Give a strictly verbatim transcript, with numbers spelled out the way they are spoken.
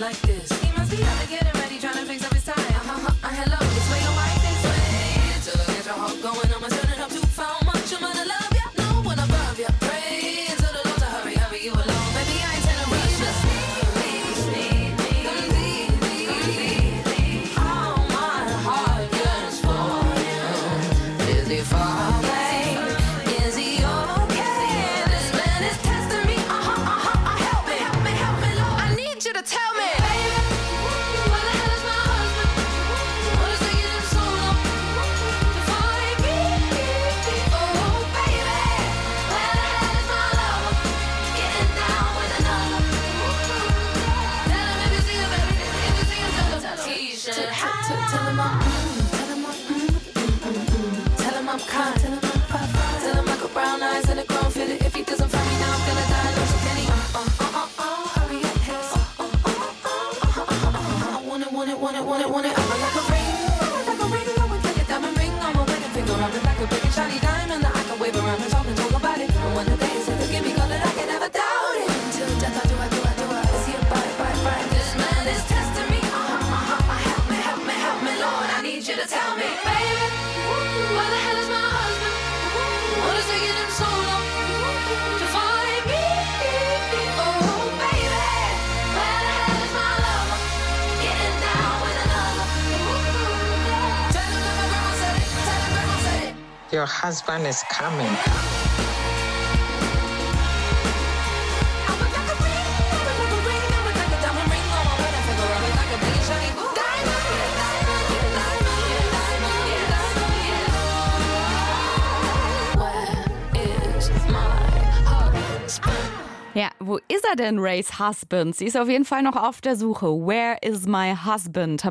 like this. He must be out to get it ready, trying to fix up his tie. Uh-huh, uh, hello, this way, don't like this way. Till I get your heart going, I'ma turn it up too far. Much I'm gonna love ya, no one above ya. Pray to the Lord to hurry, hurry you along. Baby, I ain't in a rush. Just please, please, please, please, please, please. Oh, my heart yearns for you. Is he far away? Is he okay? This man is testing me. Uh-huh, uh-huh, uh, help me, help me, help me, Lord. I need you to tell me, baby, where the hell is my husband? What is taking him so long to find me? Oh, baby, where the hell is my lover? Getting down with another. Tell him if you see him, baby, if you see him, tell him he should have. Tell him I'm, tell him I'm, tell him I'm kind, tell him I'm fine, tell him I got brown eyes and a grown fitted. If he doesn't find me now, I'm gonna die. No, so can he? Uh, uh, uh, uh, hurry up, haste. Uh, uh, uh, uh, uh, uh, uh, I want it, want it, want it, want it, want it. I'm like a ring, like a ring, I would like a diamond ring on my wedding finger. I'm like a big and shiny diamond that I can wave around and talk and talk about it. And when the day is forgive me, call it, I can never doubt it. Until death, I do, I do, I do, I is he a bite, bite, bite? This man is testing me. Uh, uh, uh, uh, help me, help me, help me, Lord. I need you to tell me, baby, where the hell is my husband? What is taking him so long to find me? Oh, baby, where the hell is my lover? Getting down with another. Tell him that my grandma said it. Tell him grandma said it. Your husband is coming. I would like a ring, I would like a ring, I would like a diamond ring on my wedding finger. I would like a big and shiny diamond, yeah, diamond, yeah, diamond, yeah, diamond, yeah, diamond, yeah. Where is my husband? Ja, wo ist er denn, Rays Husband? Sie ist auf jeden Fall noch auf der Suche. Where is my husband?